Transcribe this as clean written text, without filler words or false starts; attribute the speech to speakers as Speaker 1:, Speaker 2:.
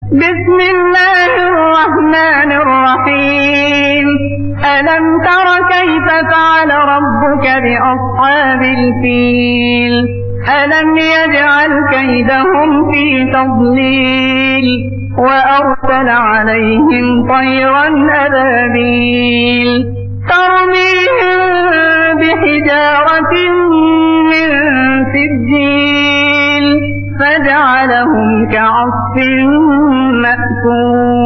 Speaker 1: بسم الله الرحمن الرحيم. ألم تر كيف فعل ربك بأصحاب الفيل؟ ألم يجعل كيدهم في تضليل وأرسل عليهم طيرا أبابيل ترميهم بحجارة من سجيل فجعلهم كعصف مأكول.